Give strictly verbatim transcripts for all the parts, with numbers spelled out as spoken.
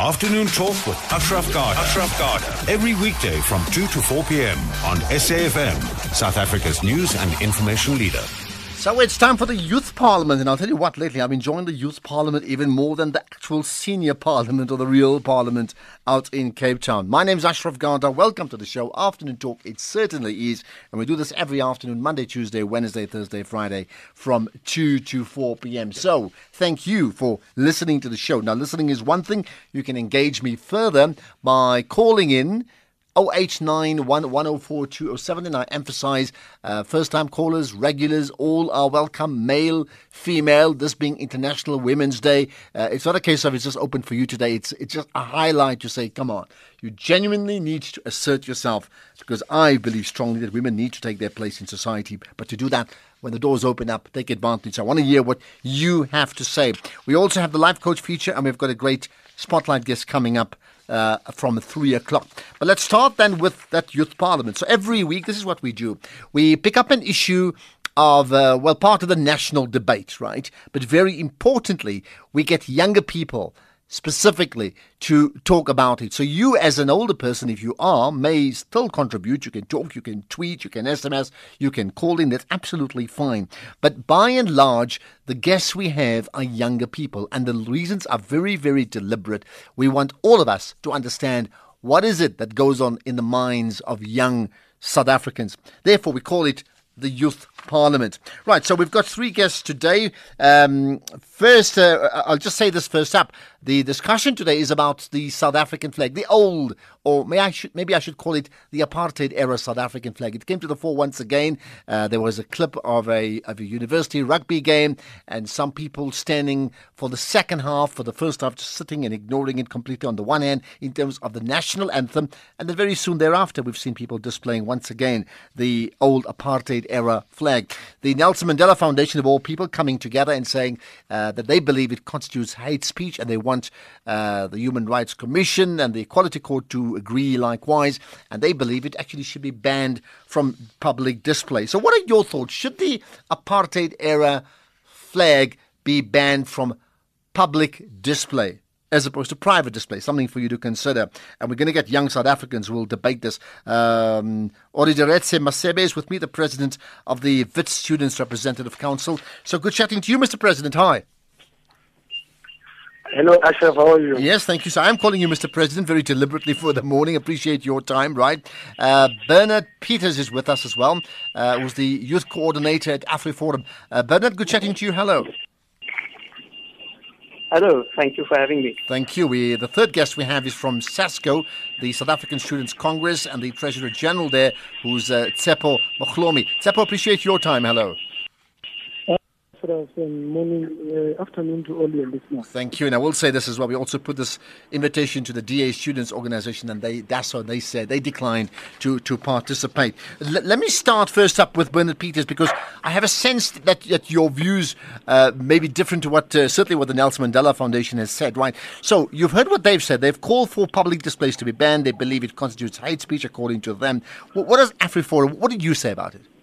Afternoon Talk with Ashraf Garda. Ashraf Garda. Every weekday from two to four p.m. on S A F M, South Africa's news and information leader. So it's time for the Youth Parliament, and I'll tell you what, lately I've enjoyed the Youth Parliament even more than the actual senior parliament or the real parliament out in Cape Town. My name's Ashraf Garda. Welcome to the show, Afternoon Talk. It certainly is, and we do this every afternoon, Monday, Tuesday, Wednesday, Thursday, Friday, from two to four p.m. So thank you for listening to the show. Now, listening is one thing. You can engage me further by calling in oh eight nine one, one oh four, two oh seven, and I emphasize uh, first-time callers, regulars, all are welcome, male, female, this being International Women's Day. Uh, it's not a case of it's just open for you today. It's it's just a highlight to say, come on, you genuinely need to assert yourself, because I believe strongly that women need to take their place in society, but to do that, when the doors open up, take advantage. I want to hear what you have to say. We also have the Life Coach feature, and we've got a great spotlight guest coming up Uh, from three o'clock. But let's start then with that Youth Parliament. So every week, this is what we do. We pick up an issue of, uh, well, part of the national debate, right? But very importantly, we get younger people specifically to talk about it. So you, as an older person, if you are, may still contribute. You can talk, you can tweet, you can S M S, you can call in. That's absolutely fine. But by and large, the guests we have are younger people, and the reasons are very, very deliberate. We want all of us to understand what is it that goes on in the minds of young South Africans. Therefore, we call it the Youth Parliament. Right, so we've got three guests today. Um, first, uh, I'll just say this first up. The discussion today is about the South African flag, the old, or may I should, maybe I should call it the apartheid-era South African flag. It came to the fore once again. Uh, there was a clip of a, of a university rugby game, and some people standing for the second half, for the first half, just sitting and ignoring it completely on the one hand in terms of the national anthem, and then very soon thereafter we've seen people displaying once again the old apartheid-era flag. The Nelson Mandela Foundation, of all people, coming together and saying uh, that they believe it constitutes hate speech, and they want uh, the Human Rights Commission and the Equality Court to agree likewise, and they believe it actually should be banned from public display. So what are your thoughts? Should the apartheid-era flag be banned from public display as opposed to private display? Something for you to consider. And we're going to get young South Africans who will debate this. Um, Oridiretse Masebe is with me, the president of the Wits Students Representative Council. So good chatting to you, Mister President. Hi. Hello, Ashraf. How are you? Yes, thank you. So I'm calling you Mister President very deliberately for the morning. Appreciate your time, right? Uh, Bernard Peters is with us as well, uh, who's the youth coordinator at AfriForum. Uh, Bernard, good chatting to you. Hello. Hello, thank you for having me. Thank you. We, the third guest we have is from SASCO, the South African Students' Congress, and the Treasurer General there, who's uh, Tsepo Mohlomi. Tsepo, appreciate your time. Hello. Morning, uh, afternoon to all your listeners. Thank you. And I will say this as well. We also put this invitation to the D A Students Organization, and they that's what they said. They declined to, to participate. L- let me start first up with Bernard Peters, because I have a sense that, that your views uh, may be different to what, uh, certainly what the Nelson Mandela Foundation has said, right? So you've heard what they've said. They've called for public displays to be banned. They believe it constitutes hate speech, according to them. What, what does AfriForum, what did you say about it?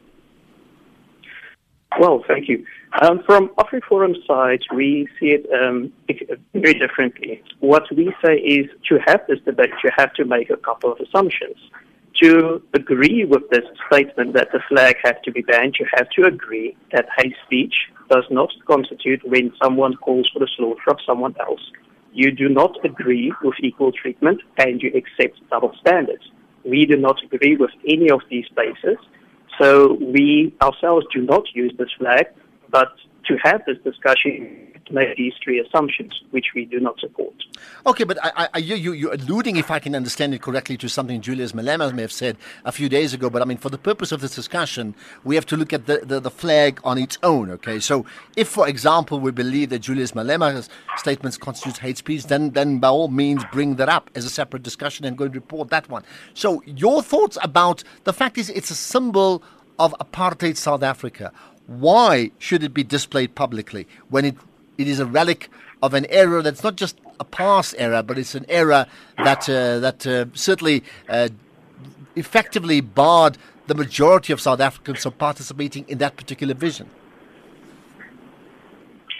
Well, thank you. Um, from AfriForum's side, we see it um, very differently. What we say is, to have this debate, you have to make a couple of assumptions. To agree with this statement that the flag has to be banned, you have to agree that hate speech does not constitute when someone calls for the slaughter of someone else. You do not agree with equal treatment, and you accept double standards. We do not agree with any of these bases. So we ourselves do not use this flag, but to have this discussion, to make these three assumptions, which we do not support. Okay, but I, I, you, you, you're alluding, if I can understand it correctly, to something Julius Malema may have said a few days ago. But I mean, for the purpose of this discussion, we have to look at the, the, the flag on its own, okay? So if, for example, we believe that Julius Malema's statements constitute hate speech, then, then by all means bring that up as a separate discussion and go and report that one. So your thoughts about the fact is it's a symbol of apartheid South Africa. Why should it be displayed publicly when it, it is a relic of an era that's not just a past era, but it's an era that uh, that uh, certainly uh, effectively barred the majority of South Africans from participating in that particular vision?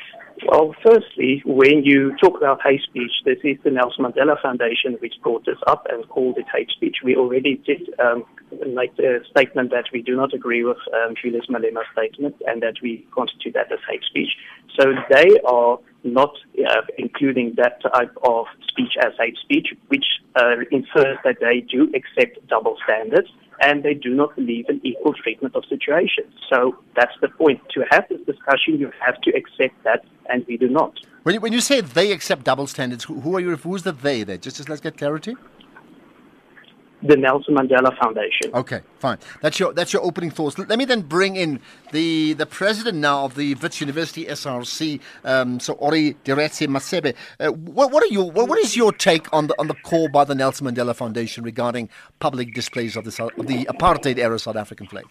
Well, firstly, when you talk about hate speech, this is the Nelson Mandela Foundation which brought this up and called it hate speech. We already did um, make the statement that we do not agree with um, Julius Malema's statement and that we constitute that as hate speech. So they are not uh, including that type of speech as hate speech, which uh, infers that they do accept double standards and they do not believe in equal treatment of situations. So that's the point. To have this discussion, you have to accept that, and we do not. When you, when you say they accept double standards, who, who are you? Who's the they there? Just, just let's get clarity. The Nelson Mandela Foundation. Okay, fine. That's your that's your opening thoughts. Let me then bring in the the president now of the Wits University S R C, um, so Ori Diretse Masebe. Uh, what what are you what, what is your take on the on the call by the Nelson Mandela Foundation regarding public displays of the South, of the apartheid era South African flag?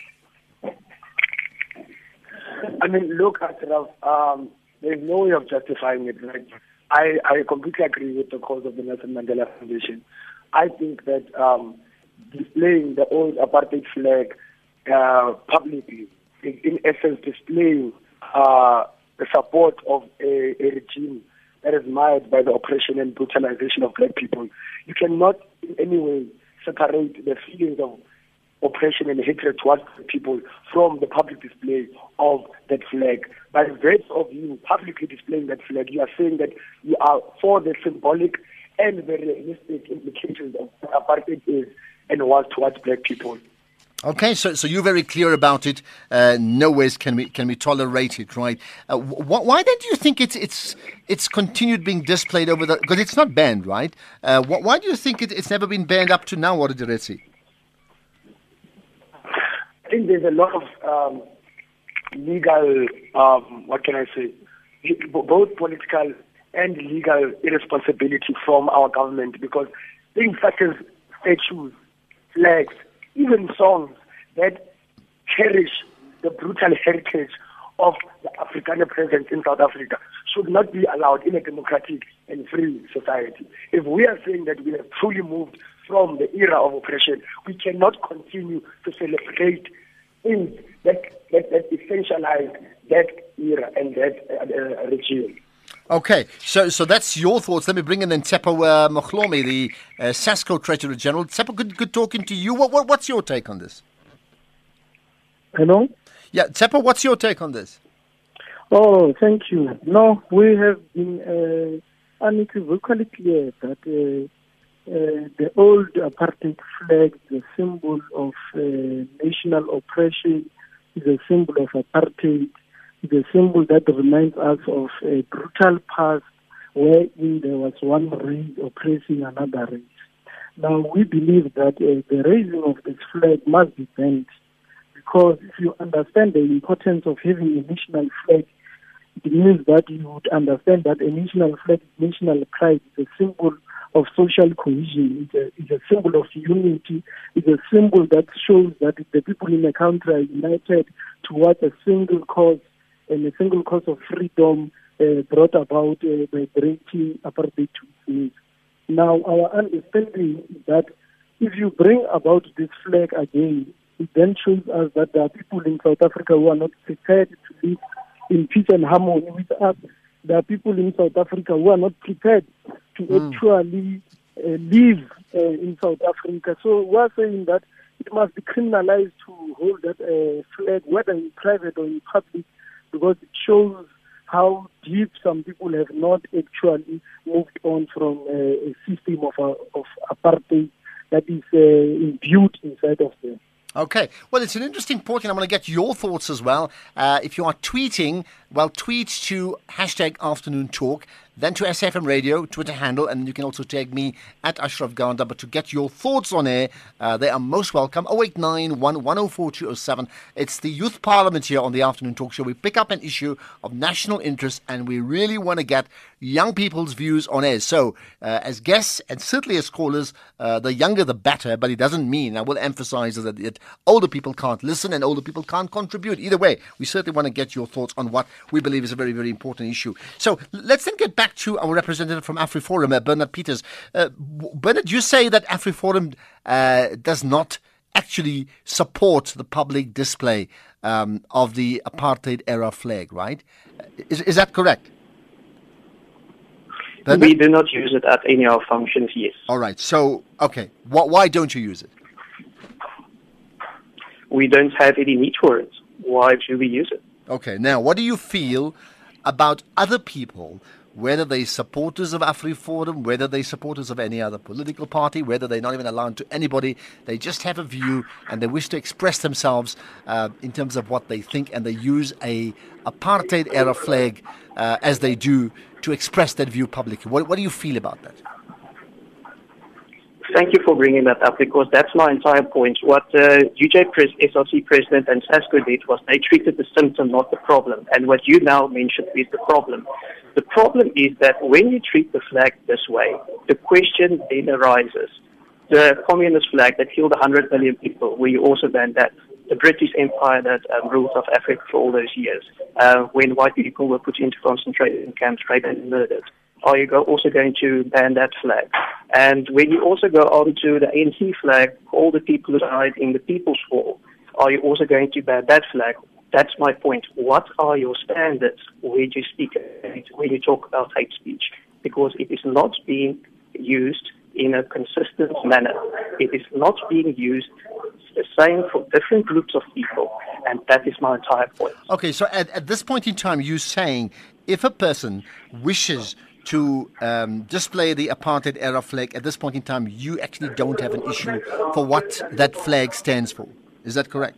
I mean, look, Ashraf, um, there's no way of justifying it. Right? I I completely agree with the cause of the Nelson Mandela Foundation. I think that um, displaying the old apartheid flag uh, publicly is, in essence, displaying uh, the support of a, a regime that is marred by the oppression and brutalization of black people. You cannot in any way separate the feelings of oppression and hatred towards people from the public display of that flag. By virtue of you publicly displaying that flag, you are saying that you are for the symbolic and the realistic implications of what apartheid is and was towards black people. Okay, so so you're very clear about it. Uh, no ways can we can we tolerate it, right? Uh, wh- why then do you think it's it's it's continued being displayed over the? Because it's not banned, right? Uh, wh- why do you think it, it's never been banned up to now, Ori Diretse? I think there's a lot of um, legal, um, what can I say, both political and legal irresponsibility from our government, because things such as statues, flags, even songs that cherish the brutal heritage of the Afrikaner presence in South Africa should not be allowed in a democratic and free society. If we are saying that we have truly moved from the era of oppression, we cannot continue to celebrate things that, that, that essentialize that era and that uh, uh, regime. Okay, so so that's your thoughts. Let me bring in then Tsepo uh, Mohlomi, the uh, SASCO Treasurer General. Tsepo, good, good talking to you. What, what What's your take on this? Hello? Yeah, Tsepo, what's your take on this? Oh, thank you. No, we have been uh, unequivocally clear that uh, uh, the old apartheid flag, the symbol of uh, national oppression, is a symbol of apartheid. It's a symbol that reminds us of a brutal past wherein there was one race oppressing another race. Now, we believe that uh, the raising of this flag must be banned, because if you understand the importance of having a national flag, it means that you would understand that a national flag is national pride. It's a symbol of social cohesion. It's a, it's a symbol of unity. It's a symbol that shows that the people in the country are united towards a single cause, and a single cause of freedom uh, brought about uh, by breaking apartheid to its knees. Now, our understanding is that if you bring about this flag again, it then shows us that there are people in South Africa who are not prepared to live in peace and harmony with us. There are people in South Africa who are not prepared to mm. actually uh, live uh, in South Africa. So we are saying that it must be criminalized to hold that uh, flag, whether in private or in public, because it shows how deep some people have not actually moved on from uh, a system of, uh, of apartheid that is uh, imbued inside of them. Okay. Well, it's an interesting point, and I'm going to get your thoughts as well. Uh, if you are tweeting, well, tweet to hashtag afternoon talk, then to S A F M Radio, Twitter handle, and you can also tag me at Ashraf Garda. But to get your thoughts on air, uh, they are most welcome. oh eight nine one, one oh four, two oh seven. It's the Youth Parliament here on the Afternoon Talk Show. We pick up an issue of national interest, and we really want to get young people's views on air. So, uh, as guests, and certainly as callers, uh, the younger the better, but it doesn't mean, I will emphasize that, that older people can't listen and older people can't contribute. Either way, we certainly want to get your thoughts on what we believe is a very, very important issue. So, let's then get back to our representative from AfriForum, uh, Bernard Peters. Uh, Bernard, you say that AfriForum uh, does not actually support the public display um, of the apartheid era flag, right? Is, is that correct? Bernard? We do not use it at any of our functions, yes. All right. So, okay. Wh- why don't you use it? We don't have any need for it. Why do we use it? Okay. Now, what do you feel about other people, whether they're supporters of AfriForum, whether they're supporters of any other political party, whether they're not even allowed to anybody, they just have a view and they wish to express themselves uh, in terms of what they think, and they use a apartheid-era flag uh, as they do to express that view publicly. What, what do you feel about that? Thank you for bringing that up, because that's my entire point. What uh, U J Pres- S R C President and SASCO did was they treated the symptom, not the problem. And what you now mentioned is the problem. The problem is that when you treat the flag this way, the question then arises. The communist flag that killed one hundred million people, where you also banned that. The British Empire that um, ruled South Africa for all those years, uh, when white people were put into concentration camps, raped and murdered. Are you go- also going to ban that flag? And when you also go on to the A N C flag, all the people who died in the People's War, are you also going to ban that flag? That's my point. What are your standards when you speak, when you talk about hate speech? Because it is not being used in a consistent manner. It is not being used the same for different groups of people, and that is my entire point. Okay, so at, at this point in time, you're saying if a person wishes to um, display the apartheid-era flag, at this point in time, you actually don't have an issue for what that flag stands for. Is that correct?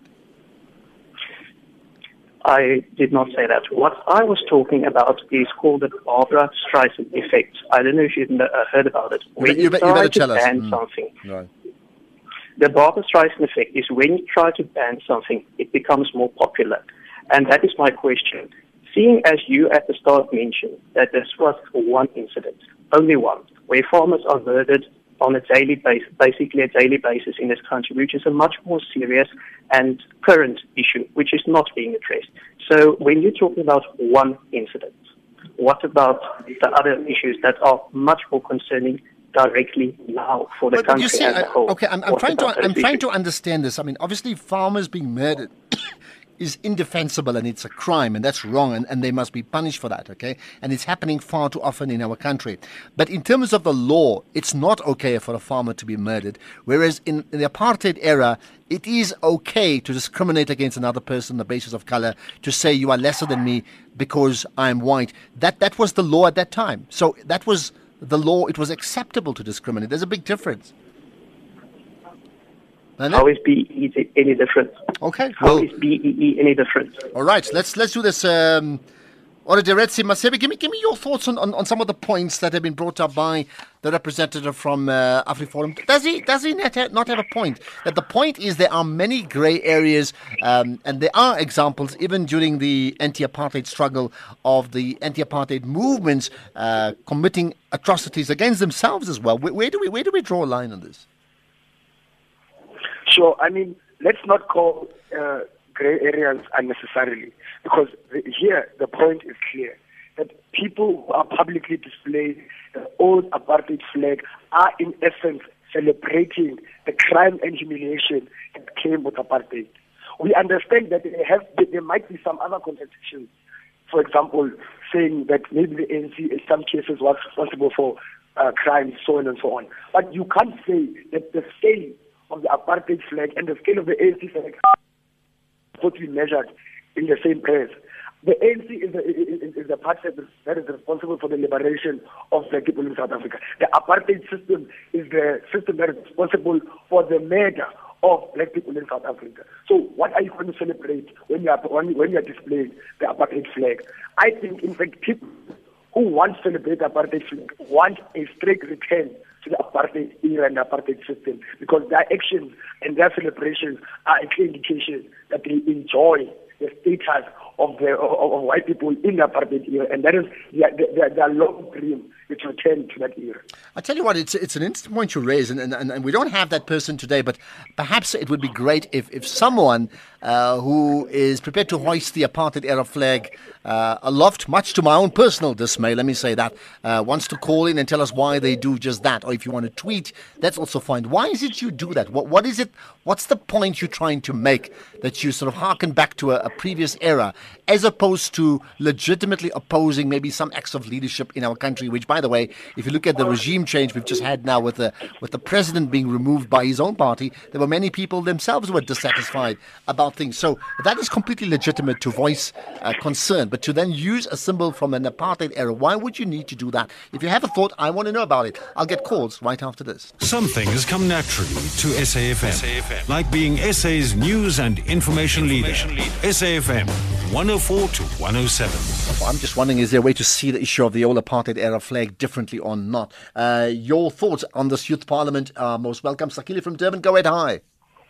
I did not say that. What I was talking about is called the Barbara Streisand effect. I don't know if you've uh, heard about it. When you, you, be, try you better to tell us. ban Mm. something, Right. the Barbara Streisand effect is when you try to ban something, it becomes more popular. And that is my question. Seeing as you at the start mentioned that this was one incident, only one, where farmers are murdered on a daily basis, basically a daily basis in this country, which is a much more serious and current issue, which is not being addressed. So when you're talking about one incident, what about the other issues that are much more concerning directly now for the But, but country you see, as a I- whole? okay, I'm, I'm What trying to about those I'm trying issues? to understand this. I mean, obviously, farmers being murdered is indefensible and it's a crime, and that's wrong, and, and they must be punished for that, okay? And it's happening far too often in our country. But in terms of the law, it's not okay for a farmer to be murdered, whereas in, in the apartheid era, it is okay to discriminate against another person on the basis of color, to say you are lesser than me because I'm white. That that was the law at that time. So that was the law. It was acceptable to discriminate. There's a big difference. How is B E E any different? Okay, How well, is B E E any different? all right, let's let's do this. Um, Orediretse Masebe, give me give me your thoughts on, on, on some of the points that have been brought up by the representative from uh, AfriForum. Does he does he not have, not have a point? That the point is there are many grey areas, um, and there are examples even during the anti-apartheid struggle of the anti-apartheid movements uh, committing atrocities against themselves as well. Where, where do we where do we draw a line on this? Sure. I mean, let's not call uh, gray areas unnecessarily, because the, here the point is clear that people who are publicly displaying the old apartheid flag are in essence celebrating the crime and humiliation that came with apartheid. We understand that there, have, there might be some other contradictions. For example, saying that maybe the A N C in some cases was responsible for uh, crimes, so on and so on. But you can't say that the scale of the apartheid flag and the scale of the A N C flag are supposed to be measured in the same place. The A N C is the, is, is the party that is responsible for the liberation of black people in South Africa. The apartheid system is the system that is responsible for the murder of black people in South Africa. So what are you going to celebrate when you are, when, when you are displaying the apartheid flag? I think, in fact, people who want to celebrate the apartheid flag want a straight return to the apartheid era and the apartheid system, because their actions and their celebrations are a clear indication that they enjoy the status of the of, of white people in the apartheid era, and that is their, their, their long dream to return to that era. I tell you what, it's it's an interesting point you raise, and, and, and we don't have that person today, but perhaps it would be great if, if someone uh, who is prepared to hoist the apartheid-era flag uh, aloft, much to my own personal dismay, let me say that, uh, wants to call in and tell us why they do just that, or if you want to tweet, that's also fine. Why is it you do that? What What is it? What's the point you're trying to make, that you sort of harken back to a, a previous era as opposed to legitimately opposing maybe some acts of leadership in our country, which, by the way, if you look at the regime change we've just had now with the with the president being removed by his own party, there were many people themselves who were dissatisfied about things. So that is completely legitimate to voice uh, concern, but to then use a symbol from an apartheid era, why would you need to do that? If you have a thought, I want to know about it. I'll get calls right after this. Some things come naturally to S A F M, like being S A's news and information leader. S A F M, one oh four to one oh seven. Well, I'm just wondering, is there a way to see the issue of the old apartheid era flag differently or not? Uh, your thoughts on this youth parliament are most welcome. Sakili from Durban, go ahead. Hi.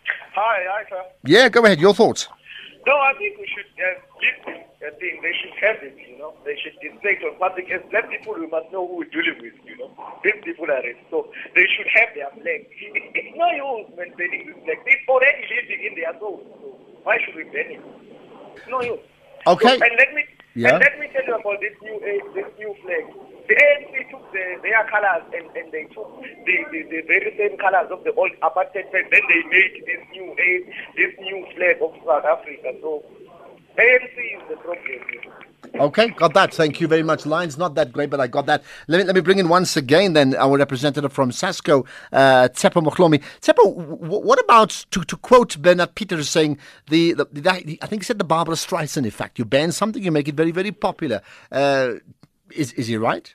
Hi, hi, sir. Yeah, go ahead. Your thoughts. No, I think we should uh, give a thing. They should have it, you know. They should display it on public. As black people, we must know who we're dealing with, you know. These people are it. So they should have their flag. It, it's no use maintaining this flag. It's already living in their soul. So why should we ban it? It's no use. Okay. So, and let me Yeah. and let me tell you about this new uh, this new flag. The A N C took the, their colors and, and they took the, the, the very same colors of the old apartheid flag. Then they made this new uh, this new flag of South Africa. So A N C is the problem. Okay, got that. Thank you very much. Line's not that great, but I got that. Let me let me bring in once again then our representative from SASCO, uh, Tsepo Mohlomi. Tsepo, w- what about, to, to quote Bernard Peters saying, the, the, the, the I think he said the Barbara Streisand effect. You ban something, you make it very, very popular. Uh, is, is he right?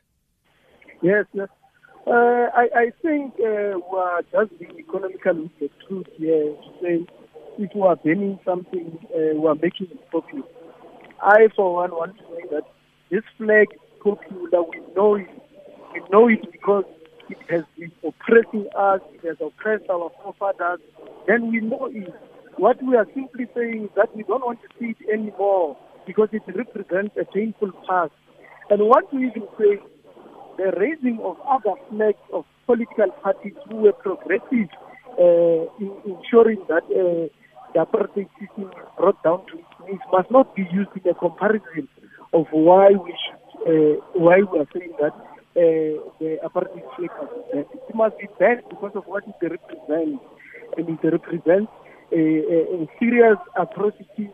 Yes, yes. Uh, I, I think uh, we are just being economical with the truth here to say if we are banning something, uh, we are making it popular. I, for one, want to say that this flag is popular. We know it. We know it because it has been oppressing us. It has oppressed our forefathers. Then we know it. What we are simply saying is that we don't want to see it anymore because it represents a painful past. And what we even say, the raising of other flags of political parties who were progressive uh, in ensuring that uh, the apartheid system is brought down to its knees must not be used in a comparison of why we should, uh, why we are saying that uh, the apartheid flag must be banned. It must be banned because of what it represents, and it represents a, a, a serious atrocity.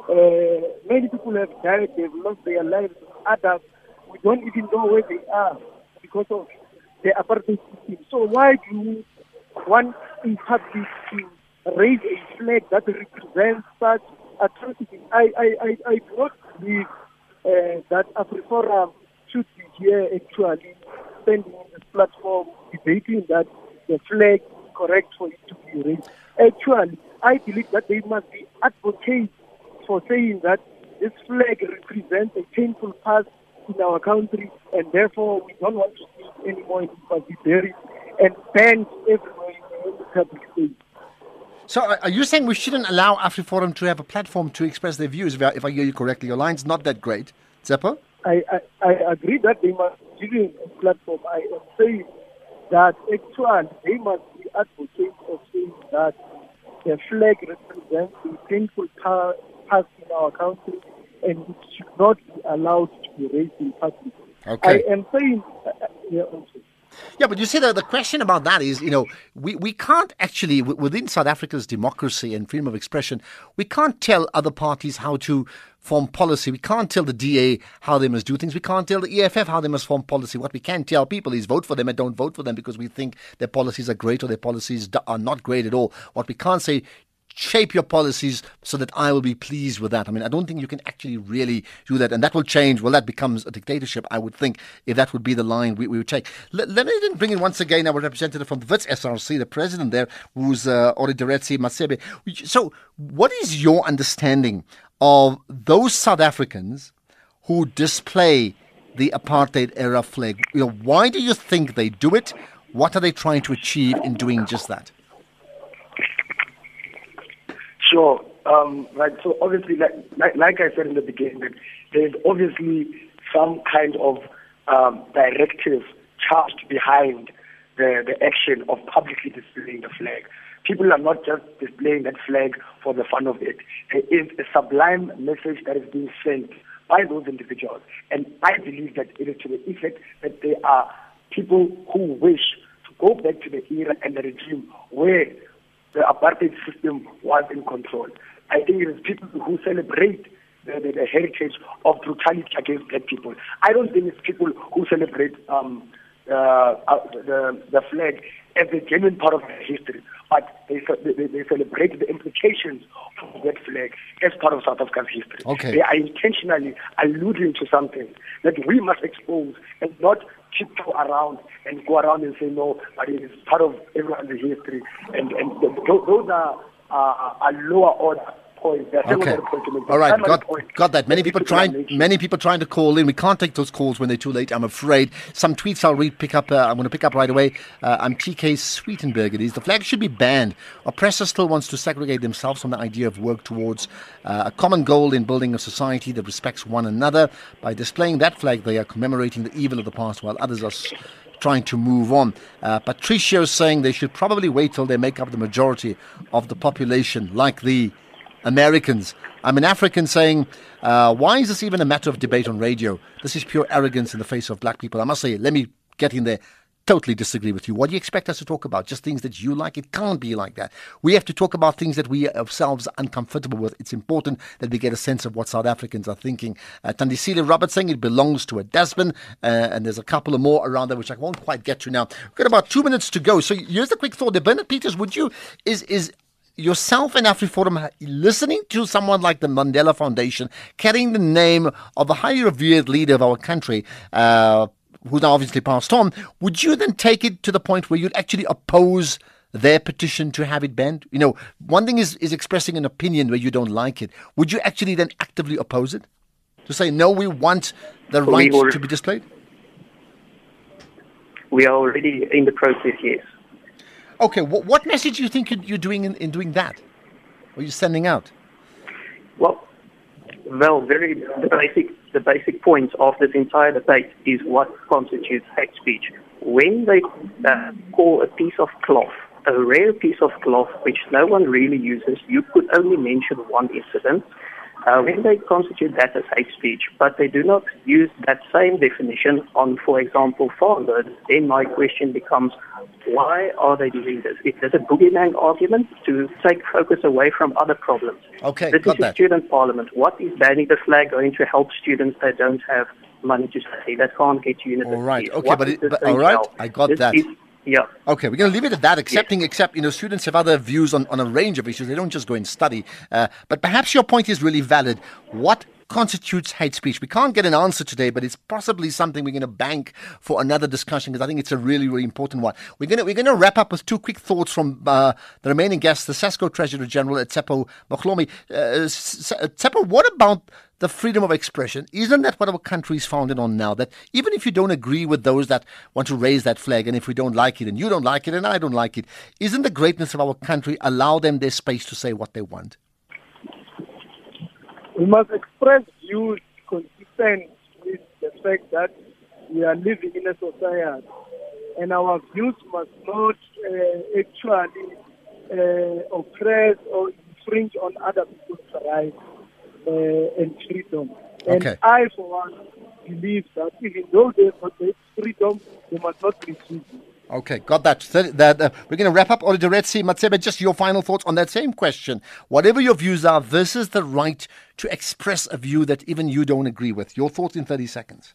Uh, many people have died; they've lost their lives. Others, we don't even know where they are because of the apartheid system. So why do you want in public to raise a flag that represents such atrocities? I, I, I, I do not believe uh, that AfriForum should be here actually standing on this platform debating that the flag is correct for it to be raised. Actually, I believe that they must be advocates for saying that this flag represents a painful past in our country, and therefore we don't want to see it anymore. It must be buried and banned everywhere in the public space. So are you saying we shouldn't allow AfriForum to have a platform to express their views, if I, if I hear you correctly? Your line's not that great. Tsepo? I, I, I agree that they must be given a platform. I am saying that actually they must be advocates of saying that the flag represents a painful past in our country and it should not be allowed to be raised in public. Okay. I am saying... Uh, yeah, also. Yeah, but you see, the, the question about that is, you know, we, we can't actually, w- within South Africa's democracy and freedom of expression, we can't tell other parties how to form policy. We can't tell the D A how they must do things. We can't tell the E F F how they must form policy. What we can tell people is vote for them and don't vote for them because we think their policies are great or their policies d- are not great at all. What we can't say, shape your policies so that I will be pleased with that. I mean, I don't think you can actually really do that. And that will change. Well, that becomes a dictatorship, I would think, if that would be the line we, we would take. Let, let me then bring in once again our representative from the Wits S R C, the president there, who's uh, Oridaretsi Masebe. So what is your understanding of those South Africans who display the apartheid era flag? You know, why do you think they do it? What are they trying to achieve in doing just that? Sure. Um, right. So obviously, like, like, like I said in the beginning, that there's obviously some kind of um, directive charged behind the, the action of publicly displaying the flag. People are not just displaying that flag for the fun of it. There is a sublime message that is being sent by those individuals. And I believe that it is to the effect that they are people who wish to go back to the era and the regime where the apartheid system was in control. I think it is people who celebrate the, the, the heritage of brutality against black people. I don't think it's people who celebrate um, uh, uh, the, the flag as a genuine part of their history, but they, they, they celebrate the implications of that flag as part of South Africa's history. Okay. They are intentionally alluding to something that we must expose and not tiptoe around and go around and say, no, but it is part of everyone's history. And, and those are, uh, are lower order points. Okay. All right, got, got that. Many people trying, many people trying to call in. We can't take those calls when they're too late, I'm afraid. Some tweets I'll read, pick up. Uh, I'm going to pick up right away. Uh, I'm T K Sweetenberg. It is. The flag should be banned. Oppressor still wants to segregate themselves from the idea of work towards uh, a common goal in building a society that respects one another. By displaying that flag, they are commemorating the evil of the past, while others are s- trying to move on. Uh, Patricio is saying they should probably wait till they make up the majority of the population, like the Americans. I'm an African saying, uh, why is this even a matter of debate on radio? This is pure arrogance in the face of black people. I must say, let me get in there. Totally disagree with you. What do you expect us to talk about? Just things that you like? It can't be like that. We have to talk about things that we ourselves are uncomfortable with. It's important that we get a sense of what South Africans are thinking. Uh, Tandisile Roberts saying it belongs to a Desmond, uh, and there's a couple of more around there which I won't quite get to now. We've got about two minutes to go. So here's the quick thought. Bernard Peters, would you, is, is, yourself and AfriForum listening to someone like the Mandela Foundation carrying the name of a highly revered leader of our country, uh, who's now obviously passed on, would you then take it to the point where you'd actually oppose their petition to have it banned? You know, one thing is, is expressing an opinion where you don't like it. Would you actually then actively oppose it? To say, no, we want the right to be displayed? We are already in the process, yes. Okay, what, what message do you think you're doing in, in doing that? Or you're sending out? Well, well, very the basic the basic point of this entire debate is what constitutes hate speech. When they uh, call a piece of cloth, a rare piece of cloth which no one really uses, you could only mention one incident. Uh, when they constitute that as hate speech, but they do not use that same definition on, for example, farmers, then my question becomes, why are they doing this? Is this a boogeyman argument to take focus away from other problems? Okay, this got is a that. student parliament. What is banning the flag going to help students that don't have money to study, that can't get to university? All right, okay, what but, it, this but going all to right, help? I got This that. is- Yeah. Okay, we're going to leave it at that, accepting, except, you know, students have other views on, on a range of issues. They don't just go and study. Uh, but perhaps your point is really valid. What constitutes hate speech? We can't get an answer today, but it's possibly something we're going to bank for another discussion, because I think it's a really, really important one. We're going to, we're going to wrap up with two quick thoughts from uh, the remaining guests, the SASCO Treasurer General, Tsepo Mahlomi. Uh, Tsepo, what about the freedom of expression? Isn't that what our country is founded on now? That even if you don't agree with those that want to raise that flag, and if we don't like it, and you don't like it, and I don't like it, isn't the greatness of our country allow them their space to say what they want? We must express views consistent with the fact that we are living in a society, and our views must not uh, actually uh, oppress or infringe on other people's rights uh, and freedom. And Okay. I, for one, believe that even though they have freedom, they must not refuse it. Okay, got that. So that uh, we're going to wrap up. Olidiretsi Matsebe, just your final thoughts on that same question. Whatever your views are, this is the right to express a view that even you don't agree with. Your thoughts in thirty seconds.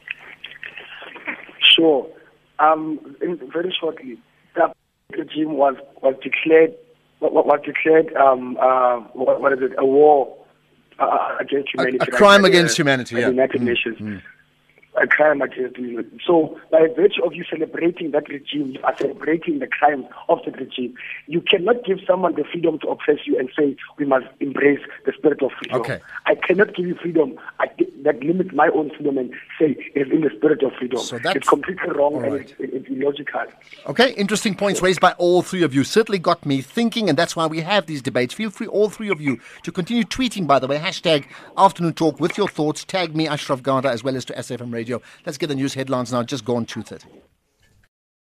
Sure. Um, in, very shortly, the regime was was declared was, was declared um, uh, what, what is it? A war uh, against humanity. A, a crime by the- against humanity. by Yeah. the United Mm, Nations. mm. A crime against humanity. So, by virtue of you celebrating that regime, you are celebrating the crimes of the regime. You cannot give someone the freedom to oppress you and say we must embrace the spirit of freedom. Okay. I cannot give you freedom I, that limits my own freedom and say it's in the spirit of freedom. So that's- it's completely wrong all and right. it's, it's illogical. Okay, interesting points raised by all three of you. Certainly got me thinking, and that's why we have these debates. Feel free, all three of you, to continue tweeting, by the way. Hashtag Afternoon Talk with your thoughts. Tag me, Ashraf Garda, as well as to S F M Radio. Let's get the news headlines now. Just go on two thirty.